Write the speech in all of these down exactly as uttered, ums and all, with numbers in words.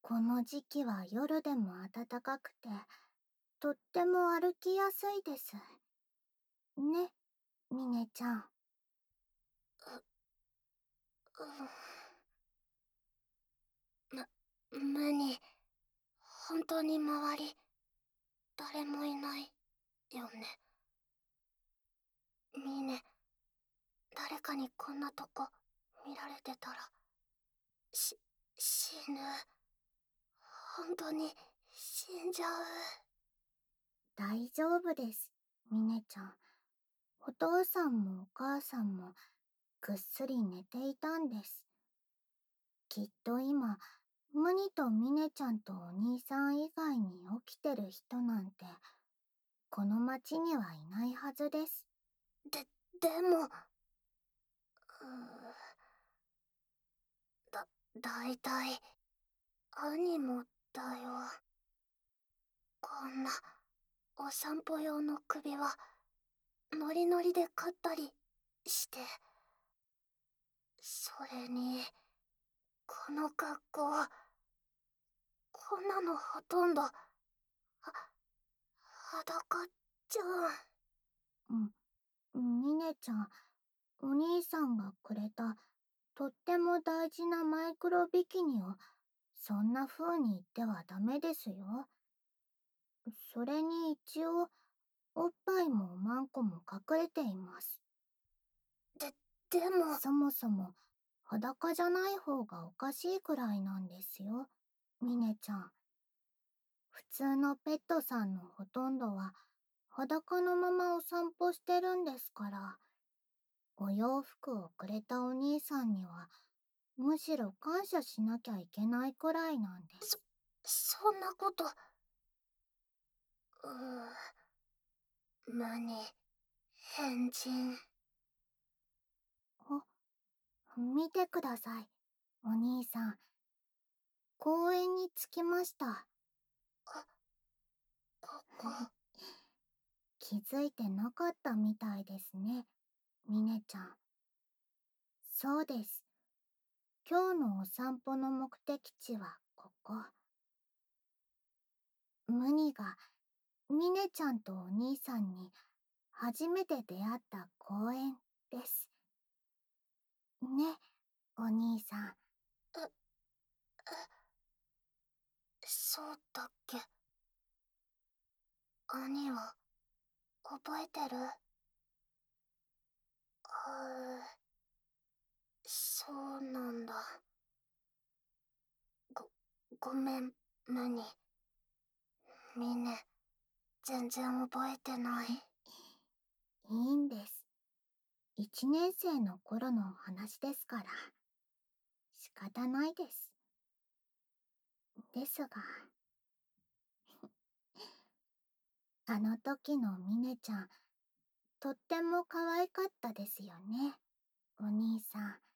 この時期は夜でも暖かくて、とっても歩きやすいです。ね、ミネちゃん。 む、無に、本当に周り、誰もいないよね。ミーネ、誰かにこんなとこ見られてたら、し、死ぬ。本当に死んじゃう。 大丈夫です、ミネちゃん。お父さんもお母さんもぐっすり寝ていたんです。きっと今、ムニとミネちゃんとお兄さん以外に起きてる人なんて、この町にはいないはずです。 で、でも、うーだ、だいたい、兄もだよ。こんな、お散歩用の首輪、ノリノリで買ったりして。それに、この格好、こんなのほとんど、は、裸じゃん。 うん、ミネちゃん、お兄さんがくれたとっても大事なマイクロビキニをそんな風に言ってはダメですよ。それに一応、おっぱいもマンコも隠れています。 で、でも、 そもそも裸じゃない方がおかしいくらいなんですよ、ミネちゃん。普通のペットさんのほとんどは裸のままお散歩してるんですから、お洋服をくれたお兄さんにはむしろ感謝しなきゃいけないくらいなんでそ、 す。 そんなこと、うー、無に、変人。 お、見てください、お兄さん。公園に着きました。 あ、ここ、 気づいてなかったみたいですね、ミネちゃん。そうです。今日のお散歩の目的地はここ。ムニがミネちゃんとお兄さんに初めて出会った公園です。ね、お兄さん。 え、え、そうだっけ。兄は、覚えてる？あー、そうなんだ。ご、ごめん、無に。みんな、全然覚えてない。 いいんです。一年生の頃のお話ですから。仕方ないです。ですが、あの時のミネちゃん、とっても可愛かったですよね、お兄さん。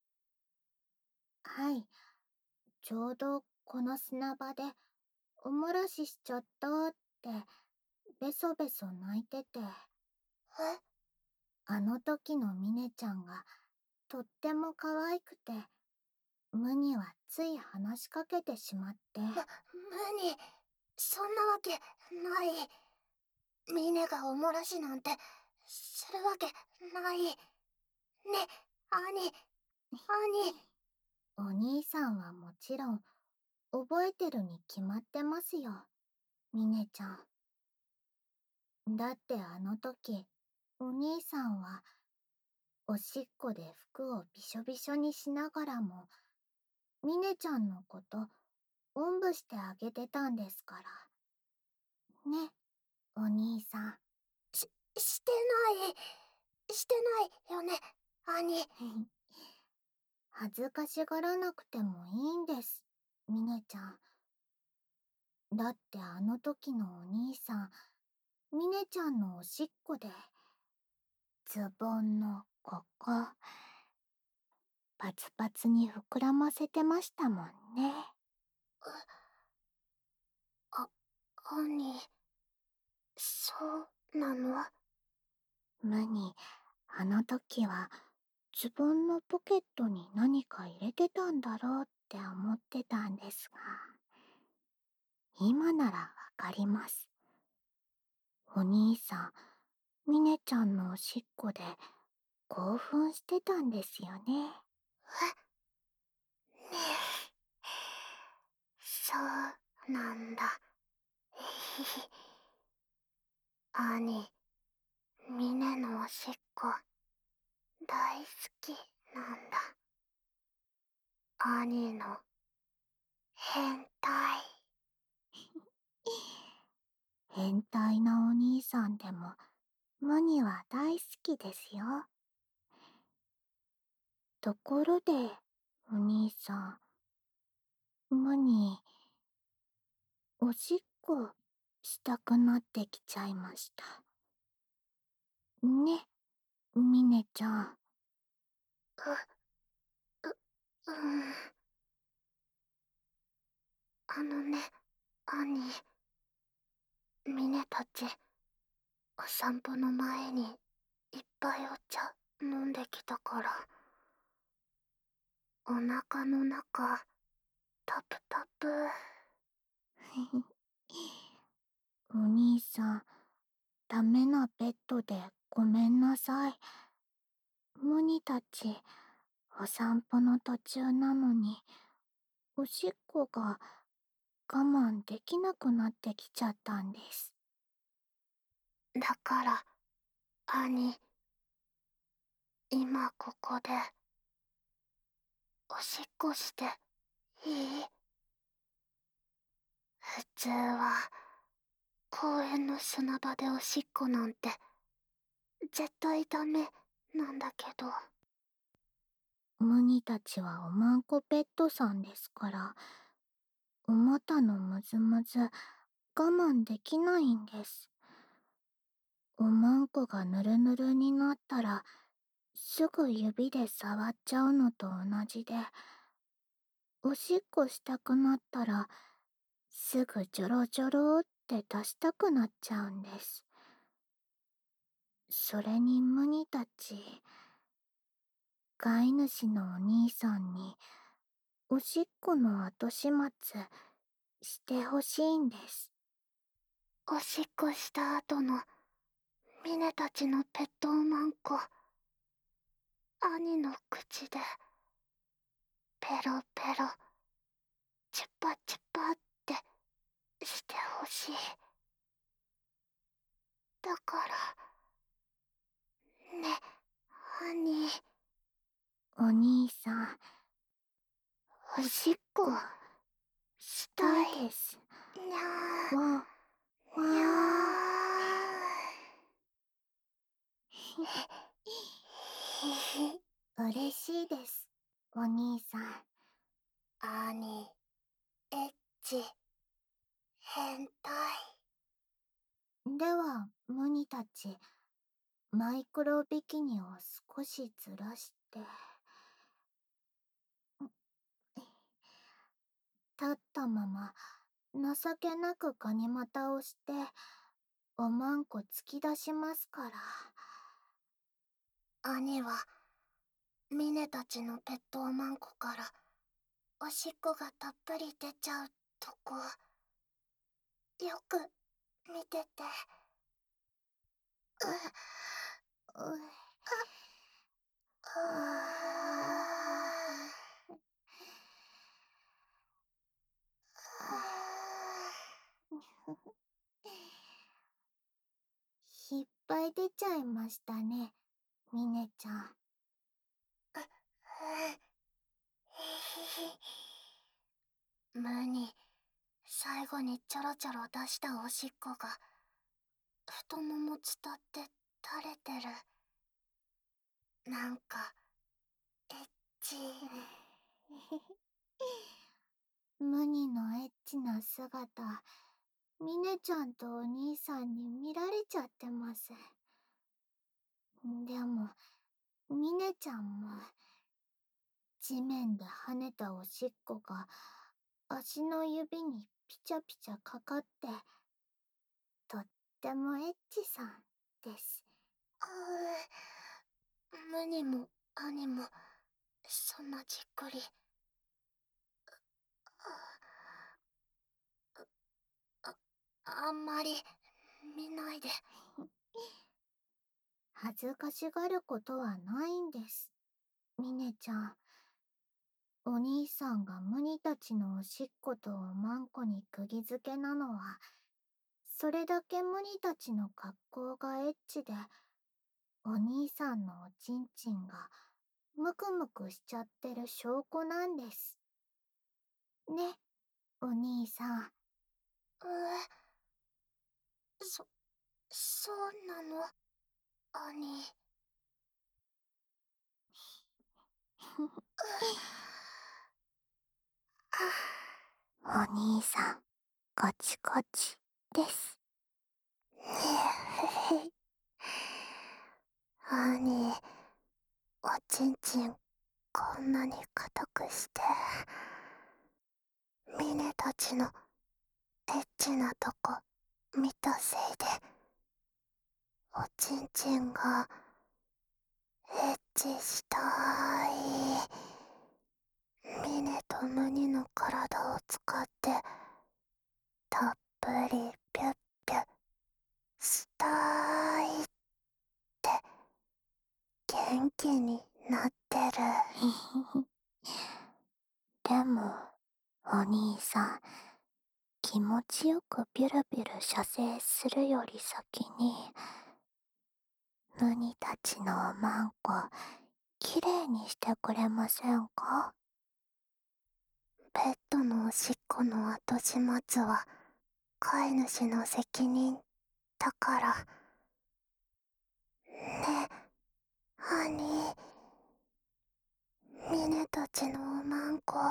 はい、ちょうどこの砂場でお漏らししちゃったって、ベソベソ泣いてて、 え、 あの時のミネちゃんがとっても可愛くて、ムにはつい話しかけてしまって、 ま、無に、そんなわけない。ミネがおもらしなんて、するわけない。ね、兄、兄。 お兄さんはもちろん覚えてるに決まってますよ、ミネちゃん。だってあの時、お兄さんはおしっこで服をびしょびしょにしながらも、ミネちゃんのこと、おんぶしてあげてたんですから。ね、お兄さん。 し、してない。してないよね、兄。 恥ずかしがらなくてもいいんです、ミネちゃん。だってあの時のお兄さん、ミネちゃんのおしっこで、ズボンのここ、パツパツに膨らませてましたもんね。 あ、兄、そうなの？ 無に、あの時は、ズボンのポケットに何か入れてたんだろうって思ってたんですが。 今ならわかります。お兄さん、ミネちゃんのおしっこで興奮してたんですよね。 ねえ、そうなんだ。ひひ。兄、ミネのおしっこ、大好きなんだ。兄の変態。 変態なお兄さんでも、ムニは大好きですよ。ところで、お兄さん、ムニ、おしっこしたくなってきちゃいました。ね、ミネちゃん。 う、う、うん。あのね、兄。ミネたち、お散歩の前にいっぱいお茶飲んできたから、お腹の中、タプタプ。 お兄さん、ダメなペットでごめんなさい。ムニたち、お散歩の途中なのに、おしっこが我慢できなくなってきちゃったんです。 だから、兄、今ここで、おしっこしていい？普通は、公園の砂場でおしっこなんて、絶対ダメなんだけど。 ムニたちはおまんこペットさんですから、お股のムズムズ我慢できないんです。おまんこがぬるぬるになったら、すぐ指で触っちゃうのと同じで、おしっこしたくなったら、すぐジョロジョロって出したくなっちゃうんです。それにムニたち、飼い主のお兄さんに、おしっこの後始末してほしいんです。 おしっこした後の、ミネたちのペットおまんこ、兄の口で、ペロペロ、チュパチュパってしてほしい。だから、ね、兄。 お兄さん、 おしっこ、したい。 です。 にゃー、 わ、わにゃー。嬉しいです、お兄さん。 ー。兄、エッチ、変態。 では、ムニたち、マイクロビキニを少しずらして、立ったまま、情けなくガニ股をして、おまんこ突き出しますから。 兄は、ミネたちのペットおまんこから、おしっこがたっぷり出ちゃうとこ、よく見てて。う、 う、いっぱい出ちゃいましたね、ミネちゃん。 無に、最後にちょろちょろ出したおしっこが、太もも伝って垂れてる。なんか、エッチ。 ムニのエッチな姿、ミネちゃんとお兄さんに見られちゃってます。でも、ミネちゃんも、地面で跳ねたおしっこが、足の指にピチャピチャかかって、とってもエッチさんです。 うー、無にも兄も、そんなじっくり。 あんまり見ないで。 恥ずかしがることはないんです。ミネちゃん、お兄さんがムニたちのおしっことおまんこに釘付けなのは、それだけムニたちの格好がエッチで、お兄さんのおちんちんがムクムクしちゃってる証拠なんです。ね、お兄さん。 えそ、そうなの兄。 お兄さん、こちこちです。 兄、おちんちんこんなに硬くして、ミネたちのエッチなとこ見たせいで、おちんちんがエッチしたい。ミネとムニの体を使ってたっぷりピュッピュッしたいって元気になってる。 でも、お兄さん、気持ちよくビュルビュル射精するより先に、ムニたちのおまんこ、きれいにしてくれませんか？ ペットのおしっこの後始末は飼い主の責任だから。ねえ、ハニー。ミネたちのおまんこ、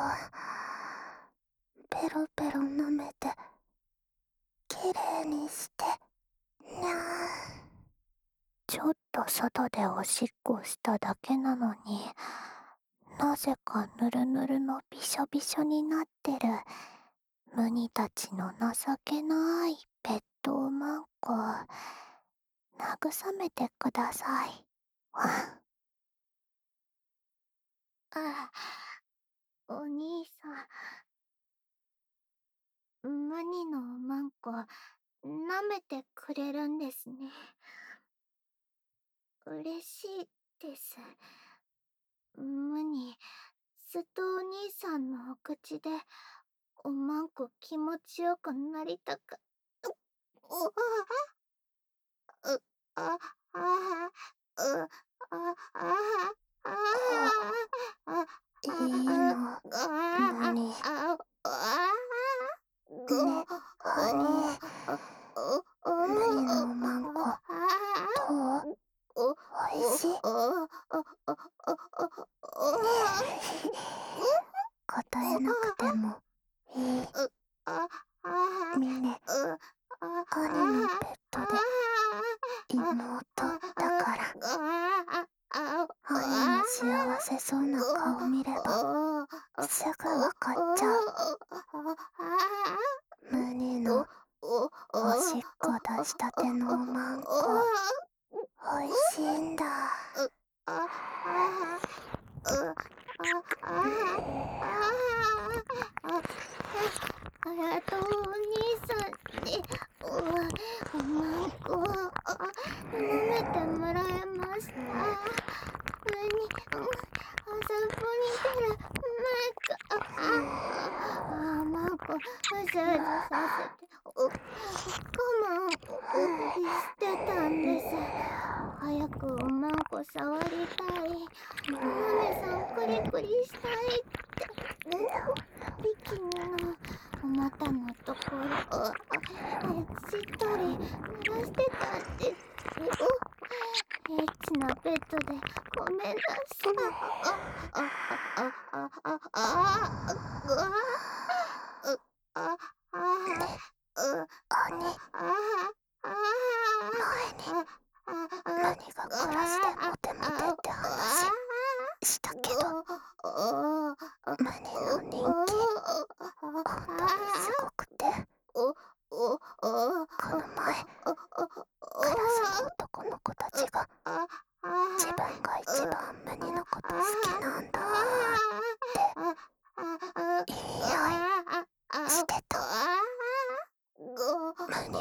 ペロペロ舐めて、きれいにして、にゃー。 ちょっと外でおしっこしただけなのに、なぜかぬるぬるのびしょびしょになってる、ムニたちの情けないペットおまんこ、慰めてください。あ、お兄さん、ムニのおまんこ、舐めてくれるんですね。嬉しいです。ムニ、ずっとお兄さんのお口で、おまんこ気持ちよくなりたか、う、う、あ、う、あ、あ、う、あ、あ、あ、あ、 いいの、ムあ、 ニ。 あ、あ、 ね、ハニー。ムニのおまんこ、どう？おいしい？答えなくてもいい。ミネ、兄のペットで妹だから。兄の幸せそうな顔見ればすぐわかっちゃう。ムニのおしっこ出したてのおまんこ、おいしいんだ。やっとお兄さんにお、おまんこ舐めてもらえました。何、お散歩に出る前か、あ、あ、まんこうずうずさせて、お、我慢してたんです。早くおまんこ触りたい、お豆さんクリクリしたいって、ビキニのお股のところをしっとり濡らしてたんですよ。エッチなベッドでごめんなさい。あ、あ、あ、あ、あ、あ、あ、うわ、う、あ、あ、う、あ、あ、前に何がクラスでモテモテって話したけど、ムニの人気本当にすごくて、この前クラスの男の子たちが自分が一番ムニのこと好きなんだって言い合いしてた。ム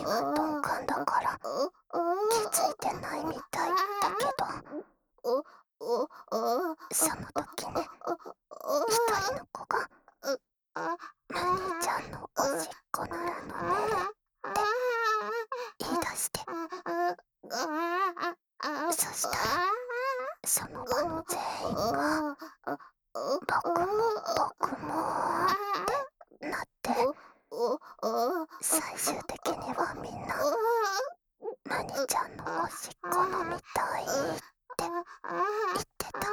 その時ね、一人の子がムニちゃんのおしっこなら飲めるって言い出して、そしたらその場の全員が僕も僕もってなって、最終的にはみんなムニちゃんのおしっこ飲みたいって言ってた。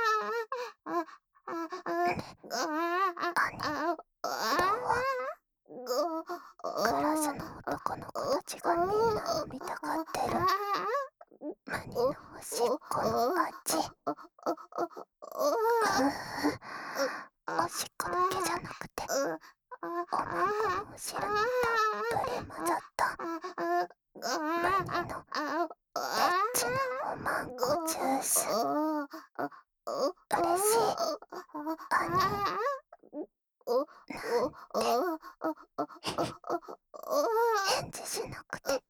ね、兄、どう？クラスの男の子たちがみんな飲みたがってるムニのおしっこの味。おしっこだけじゃなくて、おまんこの後ろにたっぷり混ざったムニのエッチなおまんこジュース。嬉しい、兄。なんて返事しなくていい。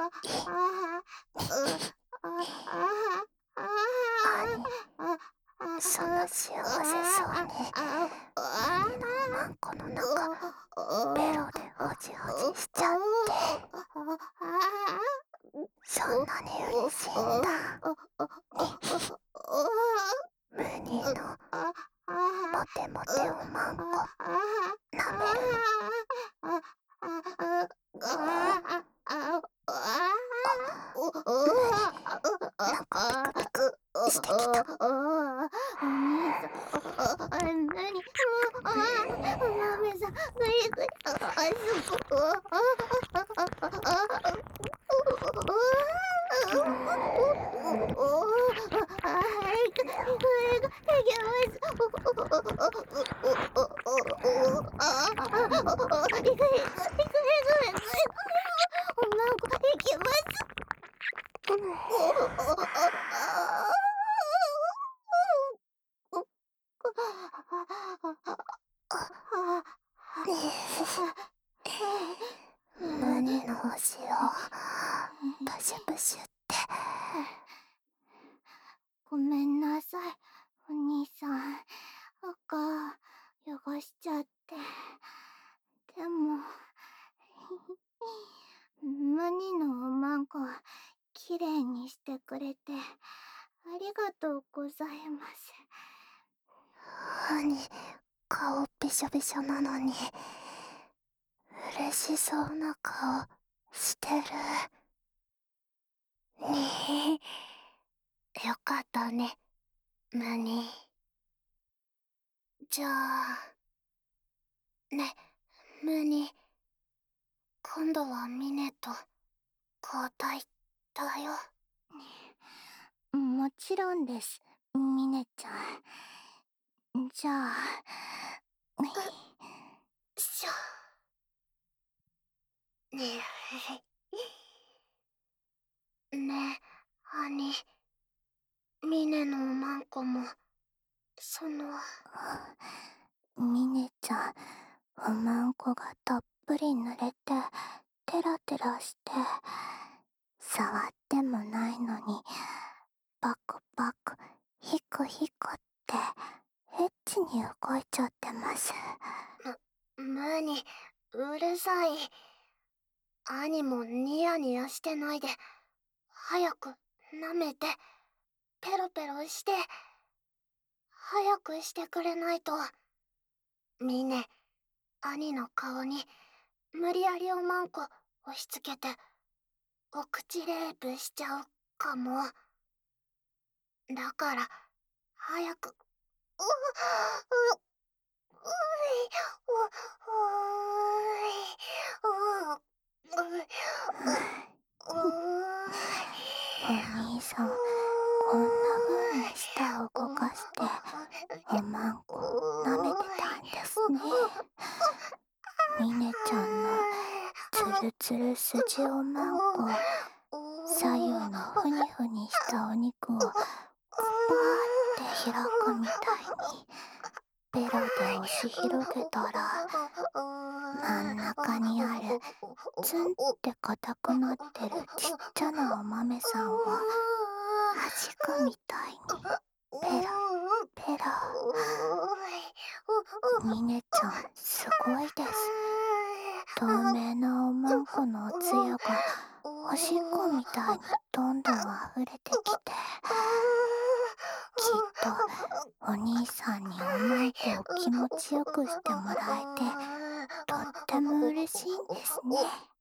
兄、そんな幸せそうにムニのおまんこの中ベロでほじほじしちゃって、そんなに嬉しいんだ。ムニのモテモテおまんこ舐めるの。ムニ、なんかピクピクしてきた。 お兄さん、なに、もう、お豆さん、ぐりぐり、あそこ、 ムニのおしろ、プシュプシュって。 ごめんなさい、お兄さん。赤、汚しちゃって。でも、ムニのおまんこ、きれいにしてくれて、ありがとうございます。 兄、顔びしょびしょなのに、嬉しそうな顔してる。にえ、よかったね、ムニ。じゃあ、ね、ムニ、今度はミネと交代だよ。 もちろんです、ミネちゃん。じゃあ、 しょ。ねえ、ねえ、兄、ミネのおまんこも、その、 ミネちゃん、おまんこがたっぷり濡れて、テラテラして、触ってもないのに、パクパク、ヒクヒクって、エッチに動いちゃってます。 む、ムニ、うるさい。兄もニヤニヤしてないで、早く舐めて、ペロペロして、早くしてくれないと。ミネ、兄の顔に無理やりおまんこ押し付けて、お口レイプしちゃうかも。だから、早く、う、う、うい、う、うい、う、う、う、う、 お兄さん、こんな風に舌を動かして、おまんこ舐めてたんですね。ミネちゃんのつるつる筋おまんこ、左右のふにふにしたお肉をくぱーって開くみたいに、ベロで押し広げたら、真ん中にあるツンって硬くなってるちっちゃなお豆さんを弾くみたいに。 ペラペラ。ミネちゃんすごいです。透明なおまんこのおつゆがおしっこみたいにどんどん溢れてきて、きっとお兄さんにおまんこを気持ちよくしてもらえてとっても嬉しいんですね。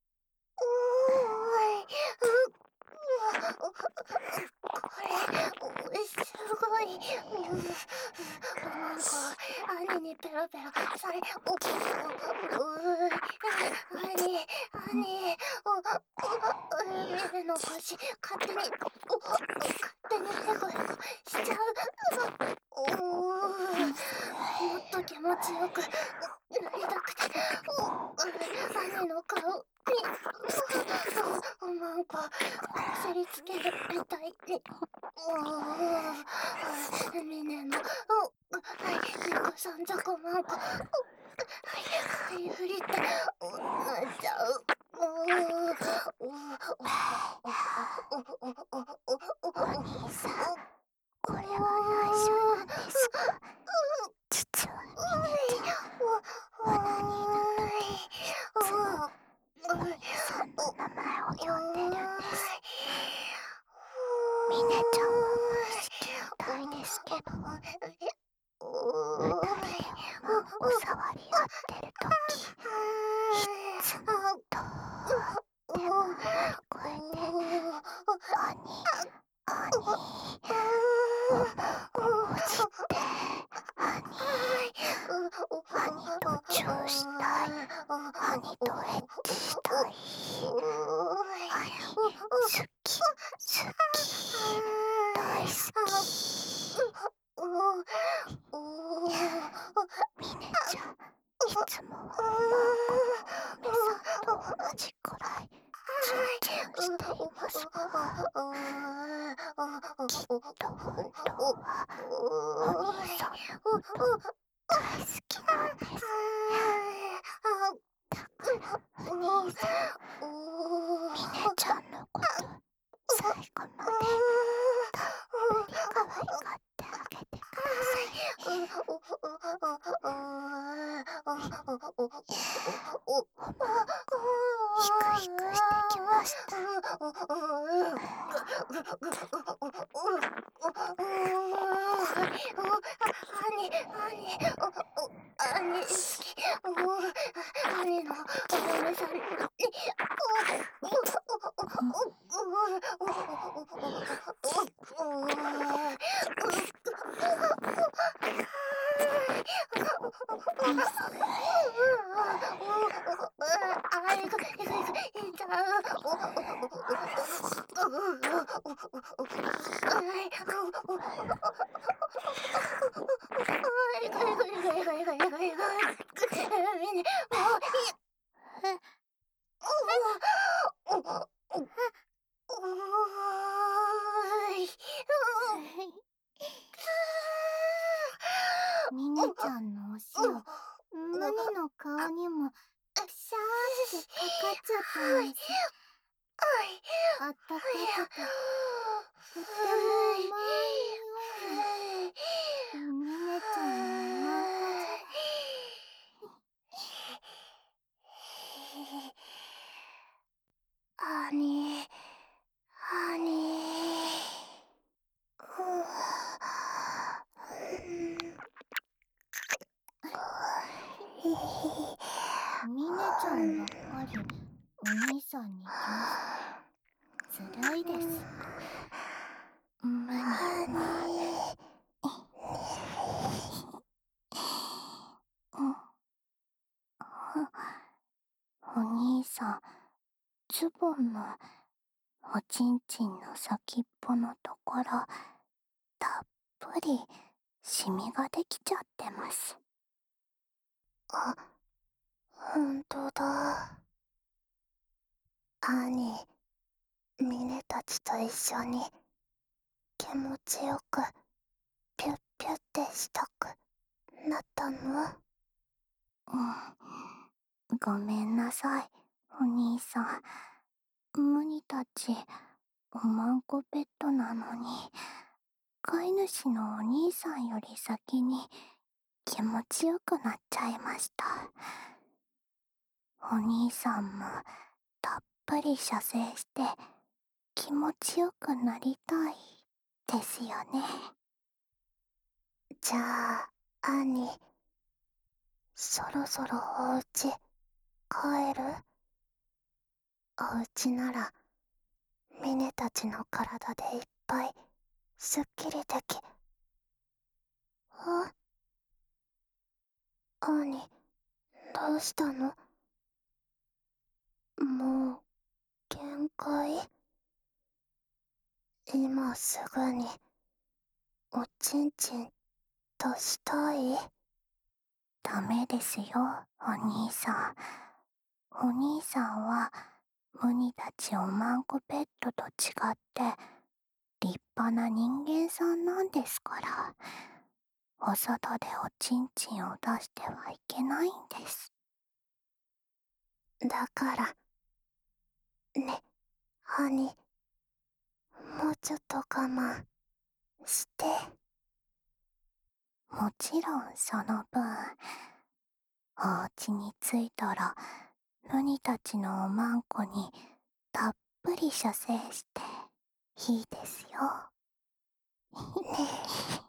これ、すごい。なんか、兄にペロペロされ、お、う、兄、兄、お、ミネの腰、勝手に、お、勝手にヘコヘコしちゃう。お、もっと気持ちよくなりたくて、お、兄の顔に、おまんこ、こすりつけるみたいに。おー、ミネの、お、はい、猫さんざこまんこ、お、はい、はい、振りって、お、なっちゃう。おー、お、お、お、お、お、お、お、お、 お兄さん、これは内緒なんですが、実はミネちゃん、鼻にいる時いつもお兄さんの名前を呼んでるんです。ミネちゃんも無意識みたいですけど、二人でおまんこ触り合ってる時いつもとっても重い声で「兄、兄、おまんこほじって兄、兄とチューしたい、兄とエッチしたい、兄好き、好き、大好き」ミネちゃん、いつもはおまんこのお嫁さんと同じくらいチュンチュンしていますが、きっと本当はお兄さんのこと大好きなんです。だからお兄さん、ミネちゃんのこと最後までたっぷり可愛がってあげてくださいね。おまんこ、ひくひくしてきました。兄、兄、お、お、兄好き。お、兄のお嫁さんに、お、あ、いく、いく、いく、いっちゃう。いく、いく、いく、いく、いく、いく、いく、いく、いく、みね、もういい。おおおーい。 ミネちゃんのお塩、ムニの顔にもくしゃーってかかっちゃったんです。あったかくて、とってもうまい匂い。ミネちゃんのおまんこじゃ。 兄、兄。 ミネちゃんばっかりお兄さんにキュンして、ずるいです。ムニムニ。お兄さん、ズボンのおちんちんの先っぽのところ、たっぷりシミができちゃってます。 あ、ほんとだ。兄、ミネたちと一緒に気持ちよくピュッピュッてしたくなったの？ うん、ごめんなさい、お兄さん。ムニたち、おまんこペットなのに、 飼い主のお兄さんより先に気持ちよくなっちゃいました。お兄さんもたっぷり射精して気持ちよくなりたいですよね。 じゃあ、兄、そろそろお家帰る？お家なら、ミネたちの体でいっぱいすっきりでき。あ、兄、どうしたの？もう、限界？今すぐに、おちんちん出したい？ ダメですよ、お兄さん。お兄さんは、ムニたちおまんこペットと違って、立派な人間さんなんですから、お外でおちんちんを出してはいけないんです。 だから、ね、兄、もうちょっと我慢して。 もちろんその分、お家に着いたら、ムニたちのおまんこにたっぷり射精していいですよ。 ね